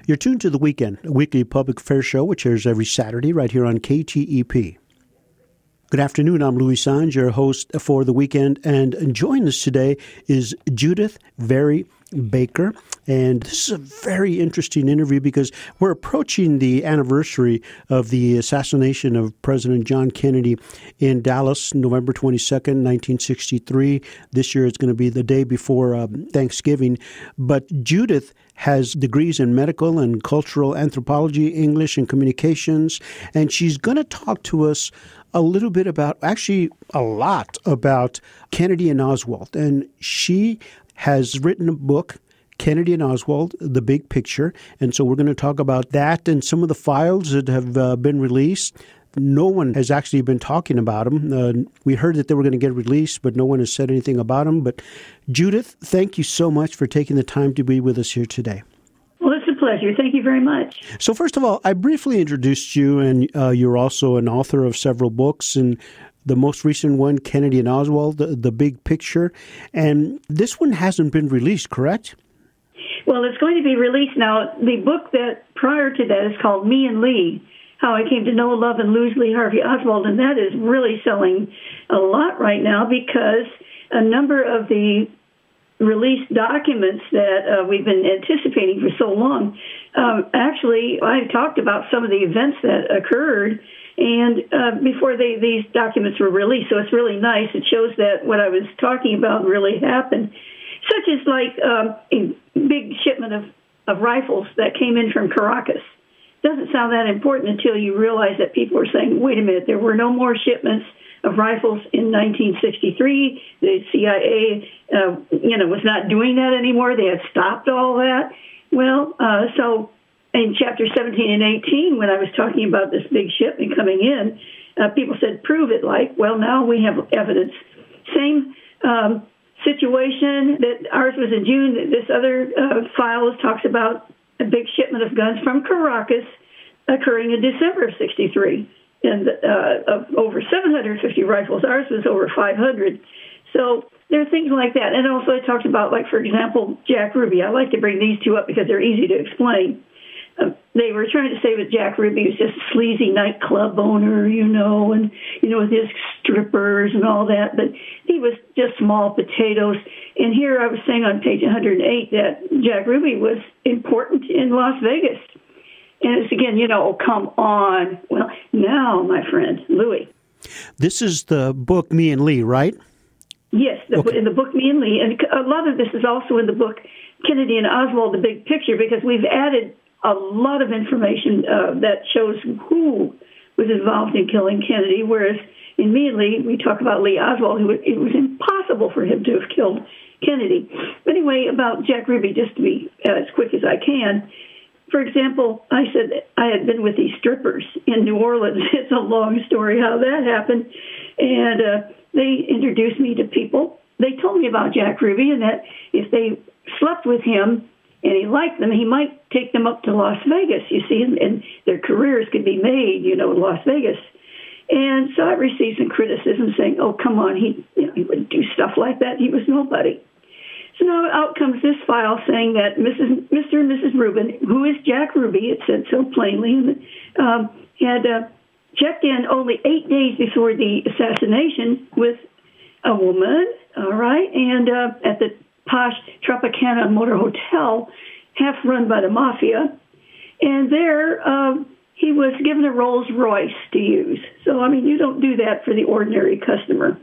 You're tuned to The Weekend, a weekly public affairs show which airs every Saturday right here on KTEP. Good afternoon. I'm Louis Sange, your host for The Weekend, and joining us today is Judith Vary Baker. And this is a very interesting interview because we're approaching the anniversary of the assassination of President John Kennedy in Dallas, November 22nd, 1963. This year it's going to be the day before Thanksgiving. But Judith has degrees in medical and cultural anthropology, English, and communications, and she's going to talk to us a little bit about, actually a lot about Kennedy and Oswald. And she has written a book, Kennedy and Oswald, The Big Picture. And so we're going to talk about that and some of the files that have been released. No one has actually been talking about them. We heard that they were going to get released, but no one has said anything about them. But Judith, thank you so much for taking the time to be with us here today. Well, it's a pleasure. Thank you very much. So first of all, I briefly introduced you, and you're also an author of several books, and the most recent one, Kennedy and Oswald, the Big Picture. And this one hasn't been released, correct? Well, it's going to be released now. The book that prior to that is called Me and Lee, How I Came to Know, Love, and Lose Lee Harvey Oswald, and that is really selling a lot right now because a number of the released documents that we've been anticipating for so long, actually, I talked about some of the events that occurred and before these documents were released, so it's really nice. It shows that what I was talking about really happened, such as like a big shipment of rifles that came in from Caracas. Doesn't sound that important until you realize that people are saying, wait a minute, there were no more shipments of rifles in 1963. The CIA, was not doing that anymore. They had stopped all that. Well, so in Chapter 17 and 18, when I was talking about this big shipment coming in, people said, prove it. Well, now we have evidence. Same situation that ours was in June. This other file talks about a big shipment of guns from Caracas occurring in December of 63. And of over 750 rifles. Ours was over 500. So there are things like that. And also I talked about, for example, Jack Ruby. I like to bring these two up because they're easy to explain. They were trying to say that Jack Ruby was just a sleazy nightclub owner, and, with his strippers and all that. But he was just small potatoes. And here I was saying on page 108 that Jack Ruby was important in Las Vegas. And it's again, come on. Well, now, my friend, Louis. This is the book Me and Lee, right? Yes, in the book Me and Lee. And a lot of this is also in the book Kennedy and Oswald, The Big Picture, because we've added a lot of information that shows who was involved in killing Kennedy, whereas in Me and Lee, we talk about Lee Oswald, who it was impossible for him to have killed Kennedy. But anyway, about Jack Ruby, just to be as quick as I can, for example, I said I had been with these strippers in New Orleans. It's a long story how that happened. And they introduced me to people. They told me about Jack Ruby and that if they slept with him and he liked them, he might take them up to Las Vegas, you see, and their careers could be made, in Las Vegas. And so I received some criticism saying, oh, come on, he wouldn't do stuff like that. He was nobody. So now out comes this file saying that Mr. and Mrs. Rubin, who is Jack Ruby, it said so plainly, had checked in only 8 days before the assassination with a woman, all right, and at the posh Tropicana Motor Hotel, half run by the mafia. And there he was given a Rolls Royce to use. So, you don't do that for the ordinary customer,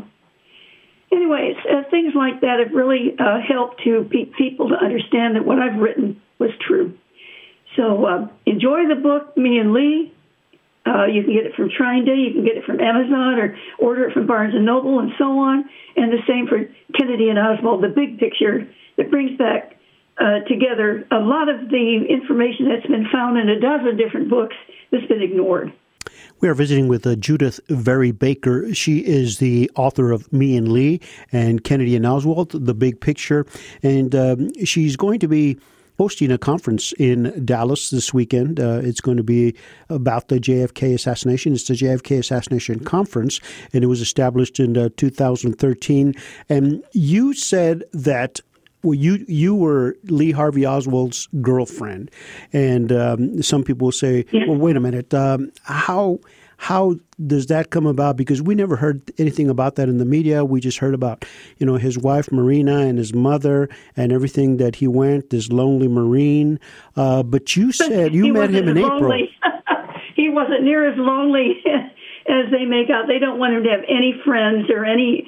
Anyways, things like that have really helped to people to understand that what I've written was true. So enjoy the book, Me and Lee. You can get it from Shrine Day. You can get it from Amazon or order it from Barnes & Noble and so on. And the same for Kennedy and Oswald, The Big Picture, that brings back together a lot of the information that's been found in a dozen different books that's been ignored. We are visiting with Judith Vary Baker. She is the author of Me and Lee and Kennedy and Oswald, The Big Picture. And she's going to be hosting a conference in Dallas this weekend. It's going to be about the JFK assassination. It's the JFK Assassination Conference, and it was established in 2013. And you said that Well, you were Lee Harvey Oswald's girlfriend, and some people will say, "Well, wait a minute, how does that come about?" Because we never heard anything about that in the media. We just heard about, his wife Marina and his mother and everything that he went, this lonely Marine. But you said you met him in April. He wasn't near as lonely as they make out. They don't want him to have any friends or anything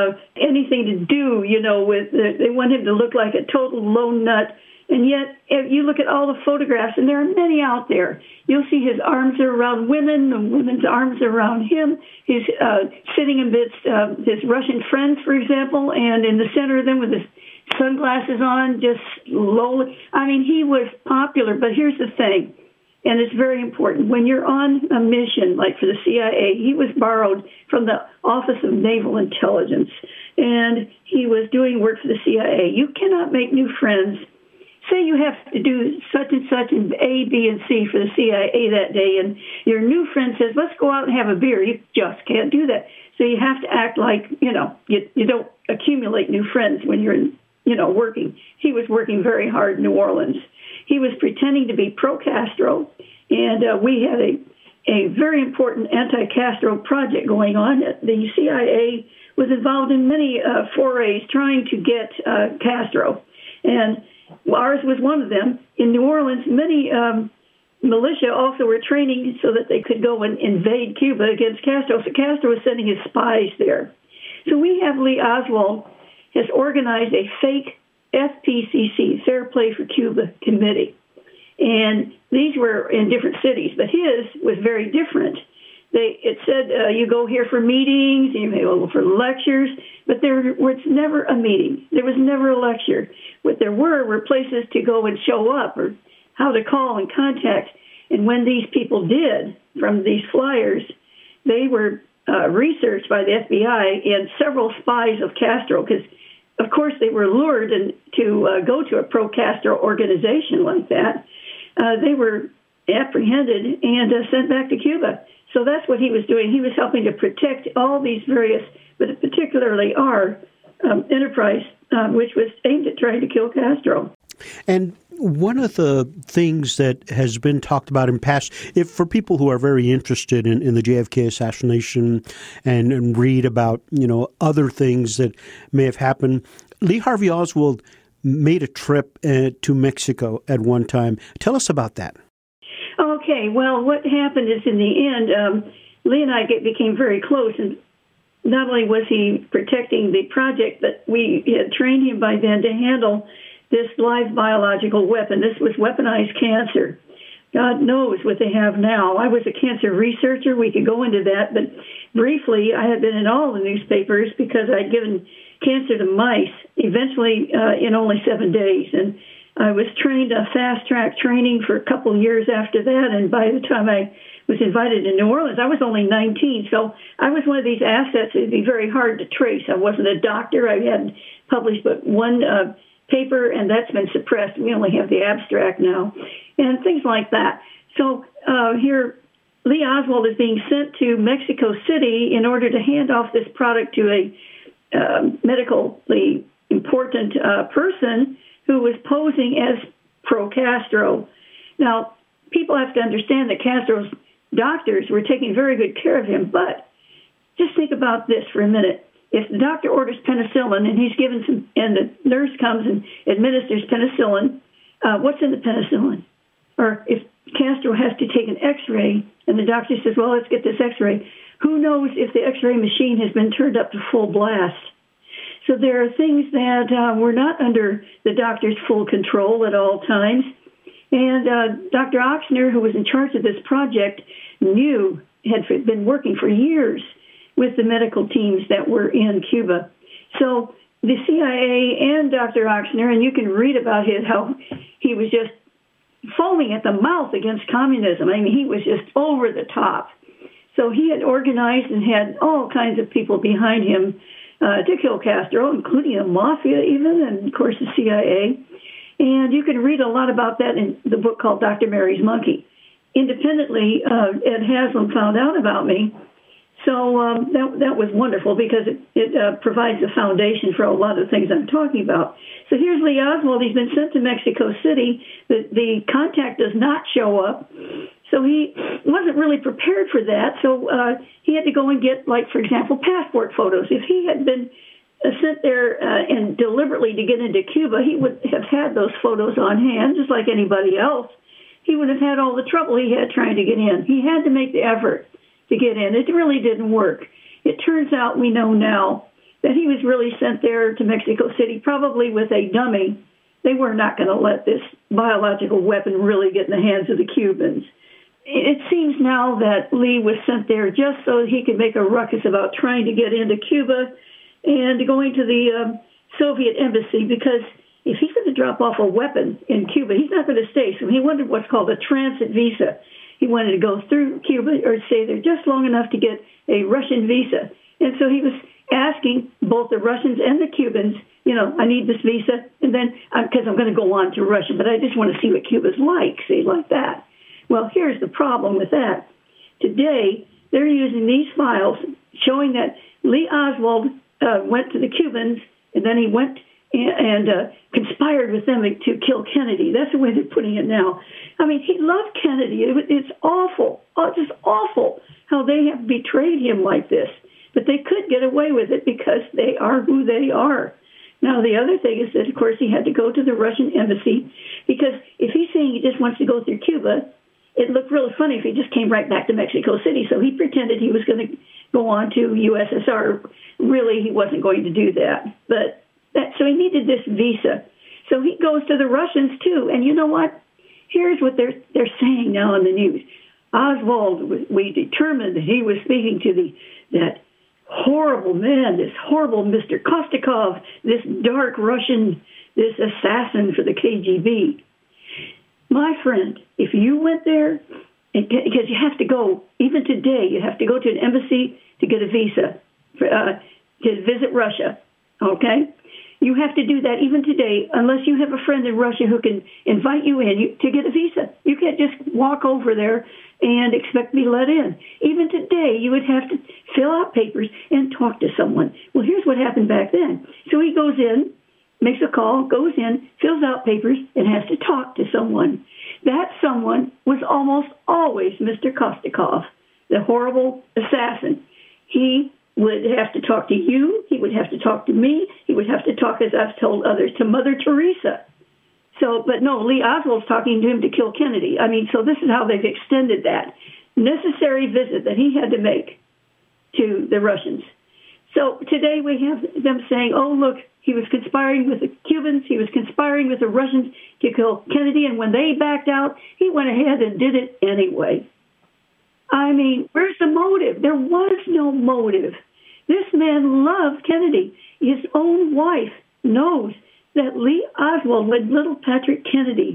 to do, with. They want him to look like a total lone nut. And yet, if you look at all the photographs, and there are many out there, you'll see his arms are around women, the women's arms are around him. He's sitting amidst his Russian friends, for example, and in the center of them with his sunglasses on, just lowly. I mean, he was popular, but here's the thing, and it's very important. When you're on a mission, like for the CIA, he was borrowed from the Office of Naval Intelligence, and he was doing work for the CIA. You cannot make new friends. Say you have to do such and such and A, B, and C for the CIA that day, and your new friend says, let's go out and have a beer. You just can't do that. So you have to act like, you don't accumulate new friends when you're, working. He was working very hard in New Orleans. He was pretending to be pro-Castro, and we had a very important anti-Castro project going on. The CIA was involved in many forays trying to get Castro, and ours was one of them. In New Orleans, many militia also were training so that they could go and invade Cuba against Castro. So Castro was sending his spies there. So we have Lee Oswald has organized a fake FPCC, Fair Play for Cuba Committee. And these were in different cities, but his was very different. It said you go here for meetings, you may go for lectures, but there was never a meeting. There was never a lecture. What there were places to go and show up or how to call and contact. And when these people did, from these flyers, they were researched by the FBI and several spies of Castro, because, of course, they were lured to go to a pro-Castro organization like that. They were apprehended and sent back to Cuba. So that's what he was doing. He was helping to protect all these various, but particularly our enterprise, which was aimed at trying to kill Castro. And one of the things that has been talked about in past, for people who are very interested in the JFK assassination and read about, other things that may have happened, Lee Harvey Oswald made a trip to Mexico at one time. Tell us about that. Okay, well, what happened is in the end, Lee and I became very close, and not only was he protecting the project, but we had trained him by then to handle this live biological weapon. This was weaponized cancer. God knows what they have now. I was a cancer researcher. We could go into that, but briefly, I had been in all the newspapers because I'd given cancer to mice, eventually in only 7 days, and I was trained fast-track training for a couple of years after that, and by the time I was invited to New Orleans, I was only 19, so I was one of these assets that would be very hard to trace. I wasn't a doctor. I had published but one paper, and that's been suppressed. We only have the abstract now, and things like that. So here, Lee Oswald is being sent to Mexico City in order to hand off this product to a medically important person who was posing as pro-Castro. Now, people have to understand that Castro's doctors were taking very good care of him, but just think about this for a minute. If the doctor orders penicillin and he's given some, and the nurse comes and administers penicillin, what's in the penicillin? Or if Castro has to take an X-ray and the doctor says, well, let's get this X-ray, who knows if the X-ray machine has been turned up to full blast? So there are things that were not under the doctor's full control at all times. And Dr. Ochsner, who was in charge of this project, had been working for years with the medical teams that were in Cuba. So the CIA and Dr. Ochsner, and you can read about how he was just foaming at the mouth against communism. I mean, he was just over the top. So he had organized and had all kinds of people behind him to kill Castro, including the mafia even, and, of course, the CIA. And you can read a lot about that in the book called Dr. Mary's Monkey. Independently, Ed Haslam found out about me, So that was wonderful because it provides a foundation for a lot of things I'm talking about. So here's Lee Oswald. He's been sent to Mexico City. The contact does not show up. So he wasn't really prepared for that. So he had to go and get, like, for example, passport photos. If he had been sent there and deliberately to get into Cuba, he would have had those photos on hand, just like anybody else. He would have had all the trouble he had trying to get in. He had to make the effort to get in. It really didn't work. It turns out, we know now, that he was really sent there to Mexico City, probably with a dummy. They were not going to let this biological weapon really get in the hands of the Cubans. It seems now that Lee was sent there just so he could make a ruckus about trying to get into Cuba and going to the Soviet embassy, because if he's going to drop off a weapon in Cuba, he's not going to stay. So he wanted what's called a transit visa. He wanted to go through Cuba or stay there just long enough to get a Russian visa. And so he was asking both the Russians and the Cubans, I need this visa, and then, because I'm going to go on to Russia, but I just want to see what Cuba's like, say, like that. Well, here's the problem with that. Today, they're using these files showing that Lee Oswald went to the Cubans, and then he went and conspired with them to kill Kennedy. That's the way they're putting it now. I mean, he loved Kennedy. It's awful. Just awful how they have betrayed him like this. But they could get away with it because they are who they are. Now, the other thing is that, of course, he had to go to the Russian embassy, because if he's saying he just wants to go through Cuba, it looked really funny if he just came right back to Mexico City. So he pretended he was going to go on to USSR. Really, he wasn't going to do that. So he needed this visa. So he goes to the Russians, too. And you know what? Here's what they're saying now in the news. Oswald, we determined that he was speaking to that horrible man, this horrible Mr. Kostikov, this dark Russian, this assassin for the KGB. My friend, if you went there, because you have to go, even today, you have to go to an embassy to get a visa to visit Russia, okay? You have to do that even today, unless you have a friend in Russia who can invite you in to get a visa. You can't just walk over there and expect to be let in. Even today, you would have to fill out papers and talk to someone. Well, here's what happened back then. So he goes in, makes a call, goes in, fills out papers, and has to talk to someone. That someone was almost always Mr. Kostikov, the horrible assassin. He would have to talk to you. He would have to talk to me. He would have to talk, as I've told others, to Mother Teresa. So, but no, Lee Oswald's talking to him to kill Kennedy. I mean, so this is how they've extended that necessary visit that he had to make to the Russians. So today we have them saying, oh, look, he was conspiring with the Cubans. He was conspiring with the Russians to kill Kennedy. And when they backed out, he went ahead and did it anyway. I mean, where's the motive? There was no motive. This man loved Kennedy. His own wife knows that Lee Oswald was little Patrick Kennedy,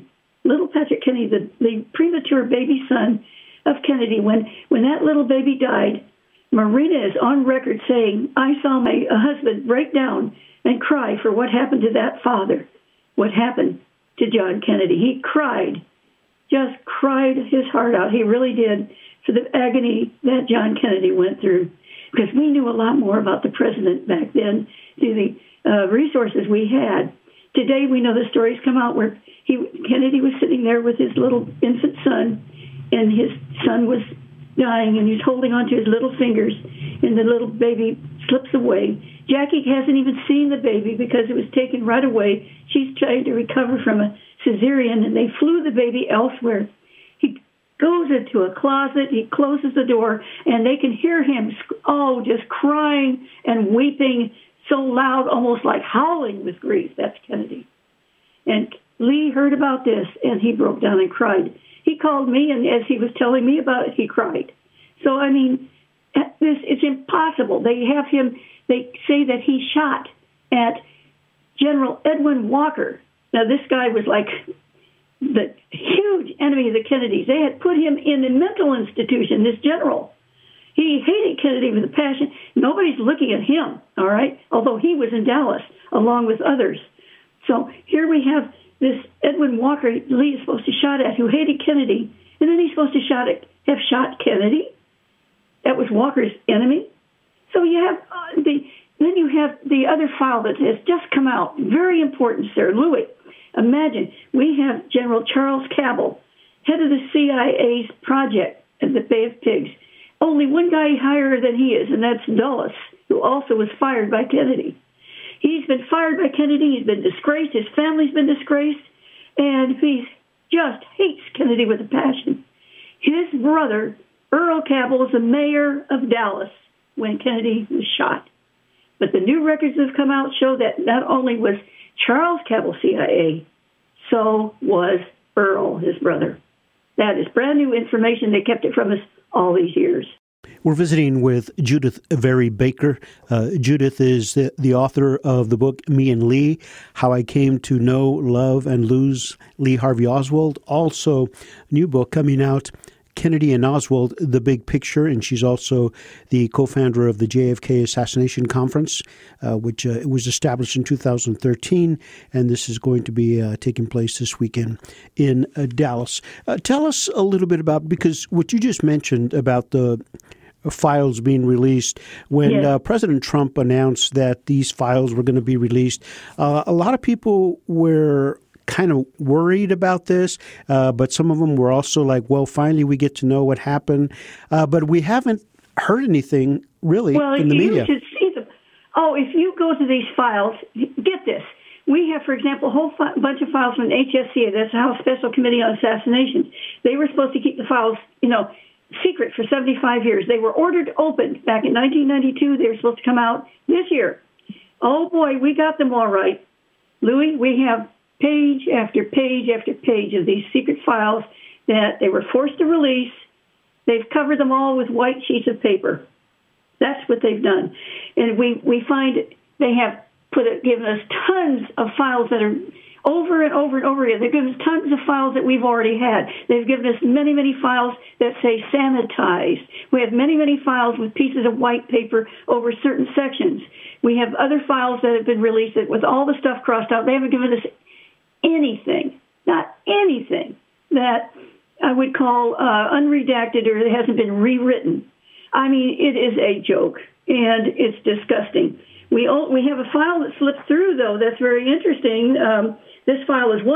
the premature baby son of Kennedy. When that little baby died, Marina is on record saying, I saw my husband break down and cry for what happened to that father, what happened to John Kennedy. He cried, just cried his heart out. He really did, for the agony that John Kennedy went through, because we knew a lot more about the president back then through the resources we had. Today we know the stories come out where Kennedy was sitting there with his little infant son, and his son was dying, and he's holding on to his little fingers, and the little baby slips away. Jackie hasn't even seen the baby because it was taken right away. She's trying to recover from a cesarean, and they flew the baby elsewhere. He goes into a closet, he closes the door, and they can hear him, just crying and weeping so loud, almost like howling with grief. That's Kennedy. And Lee heard about this, and he broke down and cried. He called me, and as he was telling me about it, he cried. So, I mean, it's impossible. They say that he shot at General Edwin Walker. Now, this guy was like the huge enemy of the Kennedys. They had put him in a mental institution, this general. He hated Kennedy with a passion. Nobody's looking at him, all right, although he was in Dallas along with others. So here we have this Edwin Walker Lee is supposed to shot at, who hated Kennedy, and then he's supposed to have shot Kennedy. that was Walker's enemy. So you have then you have the other file that has just come out. Very important, sir. Louis, imagine we have General Charles Cabell, head of the CIA's project at the Bay of Pigs. Only one guy higher than he is, and that's Dulles, who also was fired by Kennedy. He's been fired by Kennedy. He's been disgraced. His family's been disgraced. And he just hates Kennedy with a passion. His brother, Earl Cabell, was the mayor of Dallas when Kennedy was shot. But the new records that have come out show that not only was Charles Cabell CIA, so was Earl, his brother. That is brand new information. They kept it from us all these years. We're visiting with Judith Vary Baker. Judith is the author of the book Me and Lee, How I Came to Know, Love, and Lose Lee Harvey Oswald. Also, new book coming out, Kennedy and Oswald, The Big Picture, and she's also the co-founder of the JFK Assassination Conference, which was established in 2013, and this is going to be taking place this weekend in Dallas. Tell us a little bit about, because what you just mentioned about the files being released, when President Trump announced that these files were going to be released, a lot of people were kind of worried about this, but some of them were also like, well, finally we get to know what happened. But we haven't heard anything really in the media. Well, you should see them. Oh, if you go to these files, get this. We have, for example, a whole bunch of files from HSCA, that's the House Special Committee on Assassinations. They were supposed to keep the files, secret for 75 years. They were ordered opened back in 1992. They were supposed to come out this year. Oh, boy, we got them all right. Louis, we have page after page after page of these secret files that they were forced to release. They've covered them all with white sheets of paper. That's what they've done. And we find they have given us tons of files that are over and over and over again. They've given us tons of files that we've already had. They've given us many, many files that say sanitized. We have many, many files with pieces of white paper over certain sections. We have other files that have been released with all the stuff crossed out. They haven't given us anything, not anything, that I would call unredacted or that hasn't been rewritten. I mean, it is a joke, and it's disgusting. We have a file that slipped through, though, that's very interesting. This file is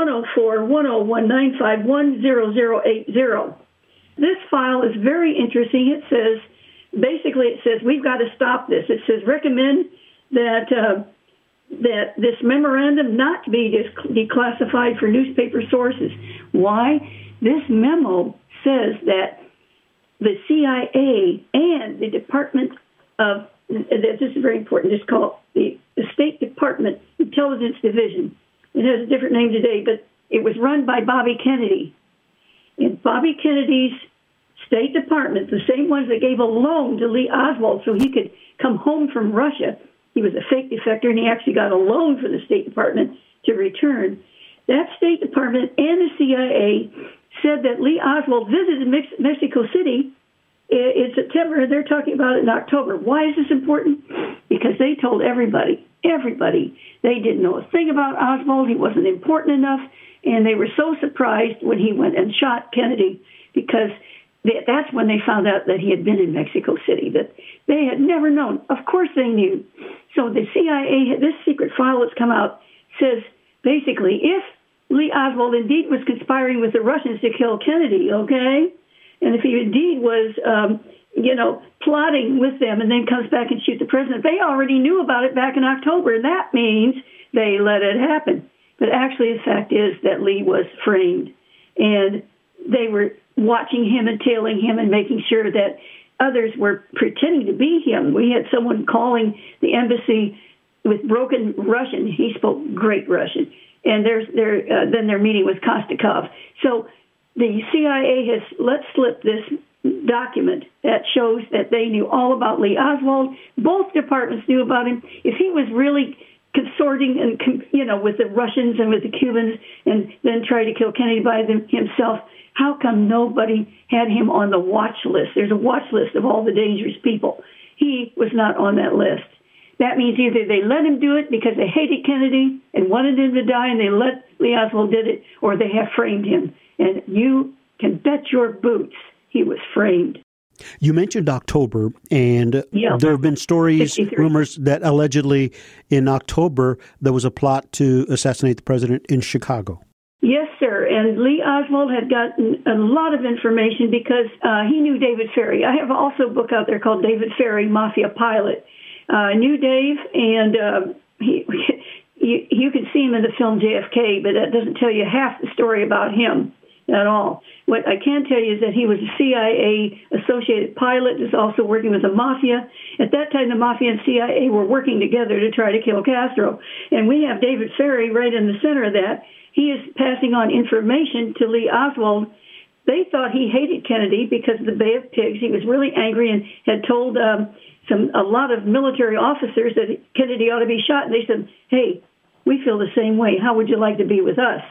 104-101-95-10080. This file is very interesting. It says, we've got to stop this. It says, recommend that this memorandum not be declassified for newspaper sources. Why? This memo says that the CIA and the Department of, this is very important, it's called the State Department Intelligence Division. It has a different name today, but it was run by Bobby Kennedy. And Bobby Kennedy's State Department, the same ones that gave a loan to Lee Oswald so he could come home from Russia. He was a fake defector, and he actually got a loan from the State Department to return. That State Department and the CIA said that Lee Oswald visited Mexico City in September, and they're talking about it in October. Why is this important? Because they told everybody. They didn't know a thing about Oswald. He wasn't important enough, and they were so surprised when he went and shot Kennedy, because that's when they found out that he had been in Mexico City, that they had never known. Of course they knew. So the CIA, this secret file that's come out, says basically if Lee Oswald indeed was conspiring with the Russians to kill Kennedy, okay, and if he indeed was, plotting with them and then comes back and shoots the president, they already knew about it back in October, and that means they let it happen. But actually the fact is that Lee was framed, and they were watching him and tailing him and making sure that others were pretending to be him. We had someone calling the embassy with broken Russian. He spoke great Russian. And then their meeting with Kostikov. So the CIA has let slip this document that shows that they knew all about Lee Oswald. Both departments knew about him. If he was really consorting and with the Russians and with the Cubans and then tried to kill Kennedy by himself, how come nobody had him on the watch list? There's a watch list of all the dangerous people. He was not on that list. That means either they let him do it because they hated Kennedy and wanted him to die, and they let Lee Oswald did it, or they have framed him. And you can bet your boots he was framed. You mentioned October, and there have been stories, 63. rumors that allegedly in October there was a plot to assassinate the president in Chicago. Yes, sir. And Lee Oswald had gotten a lot of information because he knew David Ferrie. I have also a book out there called David Ferrie, Mafia Pilot. I knew Dave, and you can see him in the film JFK, but that doesn't tell you half the story about him at all. What I can tell you is that he was a CIA associated pilot, was also working with the Mafia. At that time, the Mafia and CIA were working together to try to kill Castro. And we have David Ferrie right in the center of that. He is passing on information to Lee Oswald. They thought he hated Kennedy because of the Bay of Pigs. He was really angry and had told a lot of military officers that Kennedy ought to be shot. And they said, hey, we feel the same way. How would you like to be with us?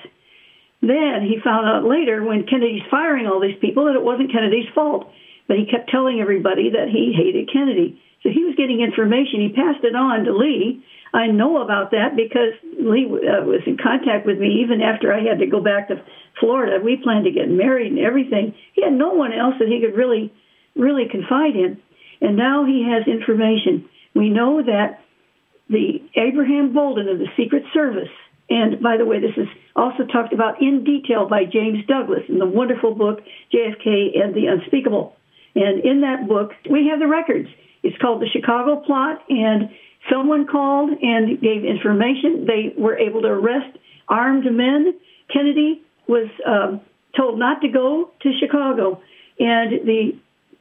Then he found out later when Kennedy's firing all these people that it wasn't Kennedy's fault. But he kept telling everybody that he hated Kennedy. So he was getting information. He passed it on to Lee. I know about that because Lee was in contact with me even after I had to go back to Florida. We planned to get married and everything. He had no one else that he could really confide in. And now he has information. We know that the Abraham Bolden of the Secret Service, and by the way, this is also talked about in detail by James Douglas in the wonderful book, JFK and the Unspeakable. And in that book, we have the records. It's called The Chicago Plot, and someone called and gave information. They were able to arrest armed men. Kennedy was told not to go to Chicago, and the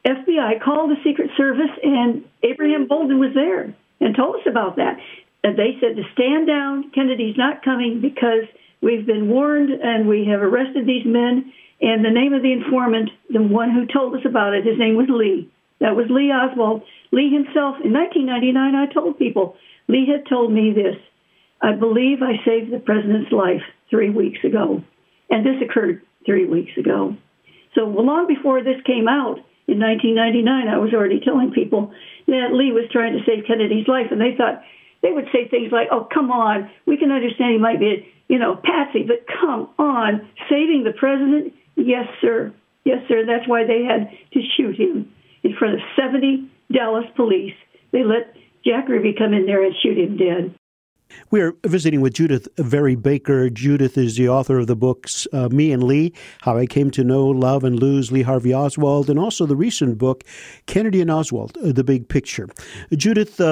FBI called the Secret Service, and Abraham Bolden was there and told us about that. And they said to stand down, Kennedy's not coming because we've been warned and we have arrested these men. And the name of the informant, the one who told us about it, his name was Lee. That was Lee Oswald. Lee himself, in 1999, I told people, Lee had told me this, I believe I saved the president's life 3 weeks ago. And this occurred 3 weeks ago. So long before this came out, in 1999, I was already telling people that Lee was trying to save Kennedy's life, and they thought they would say things like, oh, come on, we can understand he might be, patsy, but come on, saving the president? Yes, sir. Yes, sir. That's why they had to shoot him in front of 70 Dallas police. They let Jack Ruby come in there and shoot him dead. We are visiting with Judith Vary Baker. Judith is the author of the books Me and Lee, How I Came to Know, Love, and Lose Lee Harvey Oswald, and also the recent book, Kennedy and Oswald, The Big Picture. Judith,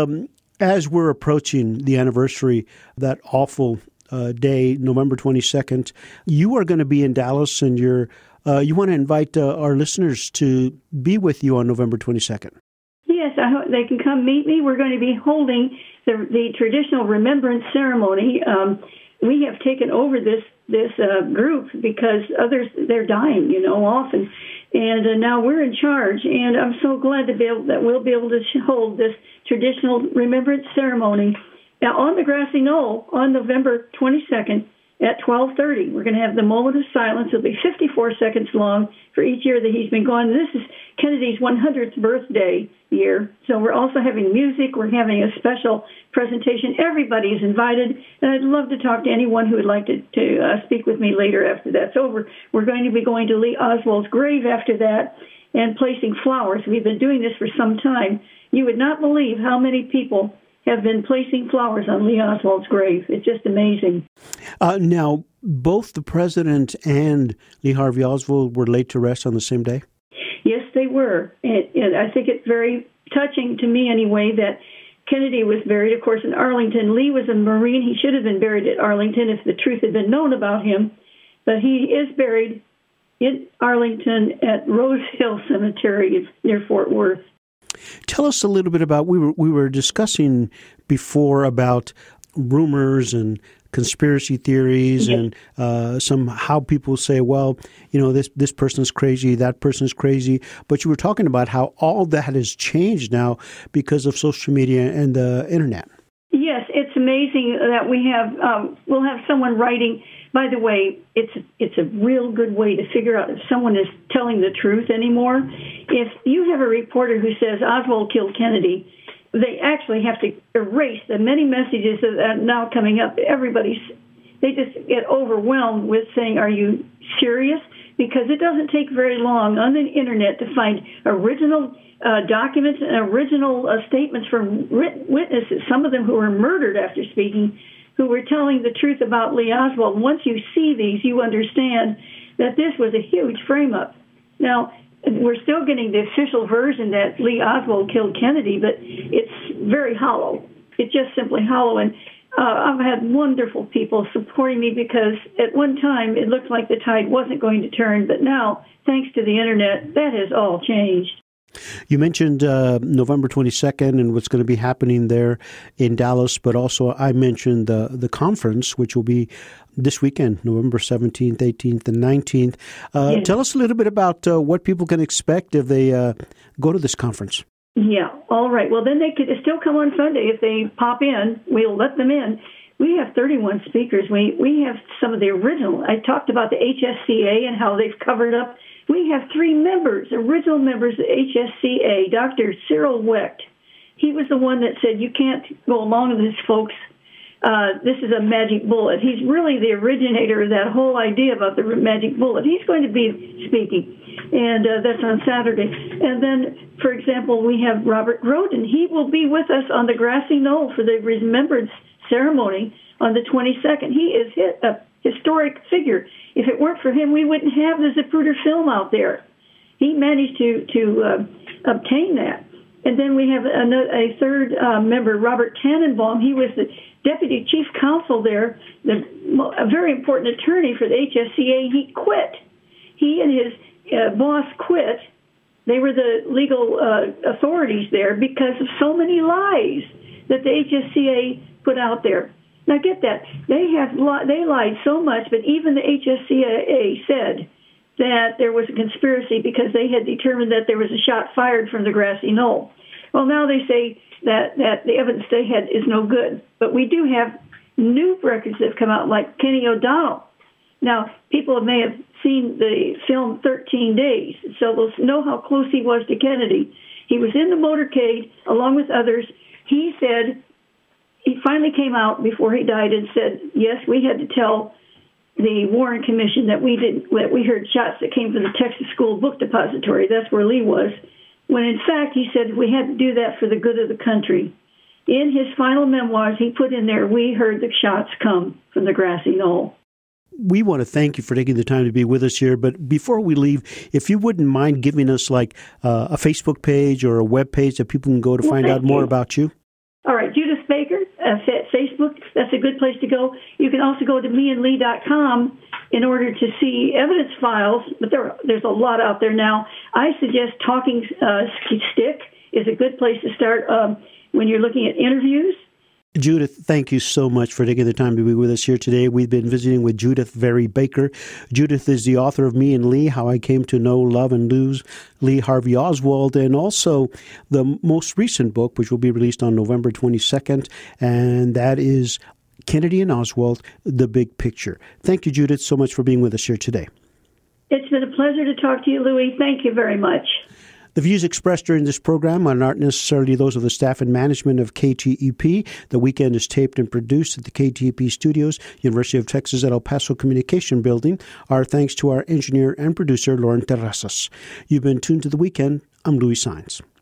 as we're approaching the anniversary, that awful day, November 22nd, you are going to be in Dallas, and you want to invite our listeners to be with you on November 22nd. Yes, I hope they can come meet me. We're going to be holding the traditional remembrance ceremony. We have taken over this group because others, they're dying, often. And now we're in charge. And I'm so glad that we'll be able to hold this traditional remembrance ceremony now on the grassy knoll on November 22nd at 12:30. We're going to have the moment of silence. It'll be 54 seconds long for each year that he's been gone. This is Kennedy's 100th birthday year. So we're also having music. We're having a special presentation. Everybody is invited. And I'd love to talk to anyone who would like to speak with me later after that's over. We're going to be going to Lee Oswald's grave after that and placing flowers. We've been doing this for some time. You would not believe how many people have been placing flowers on Lee Oswald's grave. It's just amazing. Now, both the president and Lee Harvey Oswald were laid to rest on the same day? Yes, they were. And I think it's very touching to me anyway that Kennedy was buried, of course, in Arlington. Lee was a Marine. He should have been buried at Arlington if the truth had been known about him. But he is buried in Arlington at Rose Hill Cemetery near Fort Worth. Tell us a little bit about, we were discussing before about rumors and conspiracy theories, yes, and how people say, well, this person's crazy, that person's crazy. But you were talking about how all that has changed now because of social media and the internet. Yes, it's amazing that we'll have someone writing. By the way, it's a real good way to figure out if someone is telling the truth anymore. If you have a reporter who says Oswald killed Kennedy, they actually have to erase the many messages that are now coming up. They just get overwhelmed with saying, are you serious? because it doesn't take very long on the internet to find original documents and original statements from witnesses, some of them who were murdered after speaking, who were telling the truth about Lee Oswald. Once you see these, you understand that this was a huge frame-up. Now, we're still getting the official version that Lee Oswald killed Kennedy, but it's very hollow. It's just simply hollow. And I've had wonderful people supporting me because at one time it looked like the tide wasn't going to turn, but now, thanks to the internet, that has all changed. You mentioned November 22nd and what's going to be happening there in Dallas, but also I mentioned the conference, which will be this weekend, November 17th, 18th, and 19th. Yes. Tell us a little bit about what people can expect if they go to this conference. Yeah, all right. Well, then they could still come on Sunday. If they pop in, we'll let them in. We have 31 speakers. We have some of the original. I talked about the HSCA and how they've covered up. We have 3 members, original members of the HSCA. Dr. Cyril Wecht, he was the one that said, you can't go along with this, folks. This is a magic bullet. He's really the originator of that whole idea about the magic bullet. He's going to be speaking, and that's on Saturday. And then, for example, we have Robert Groden. He will be with us on the grassy knoll for the remembrance ceremony on the 22nd. He is a historic figure. If it weren't for him, we wouldn't have the Zapruder film out there. He managed to obtain that. And then we have a third member, Robert Tannenbaum. He was the deputy chief counsel there, a very important attorney for the HSCA. He quit. He and his boss quit. They were the legal authorities there because of so many lies that the HSCA put out there. Now get that. They lied so much, but even the HSCA said that there was a conspiracy because they had determined that there was a shot fired from the grassy knoll. Well, now they say that the evidence they had is no good. But we do have new records that have come out, like Kenny O'Donnell. Now, people may have seen the film 13 Days, so they'll know how close he was to Kennedy. He was in the motorcade along with others. He said, he finally came out before he died and said, yes, we had to tell the Warren Commission that we heard shots that came from the Texas School Book Depository. That's where Lee was. When in fact, he said we had to do that for the good of the country. In his final memoirs, he put in there, we heard the shots come from the grassy knoll. We want to thank you for taking the time to be with us here. But before we leave, if you wouldn't mind giving us like a Facebook page or a web page that people can go to find out more about you. All right, Judith Baker, Facebook, that's a good place to go. You can also go to meandlee.com in order to see evidence files, but there's a lot out there now. I suggest Talking Stick is a good place to start when you're looking at interviews. Judith, thank you so much for taking the time to be with us here today. We've been visiting with Judith Very Baker. Judith is the author of Me and Lee, How I Came to Know, Love, and Lose Lee Harvey Oswald, and also the most recent book, which will be released on November 22nd, and that is Kennedy and Oswald, The Big Picture. Thank you, Judith, so much for being with us here today. It's been a pleasure to talk to you, Louis. Thank you very much. The views expressed during this program are not necessarily those of the staff and management of KTEP. The Weekend is taped and produced at the KTEP studios, University of Texas at El Paso Communication Building. Our thanks to our engineer and producer, Lauren Terrazas. You've been tuned to The Weekend. I'm Louis Saenz.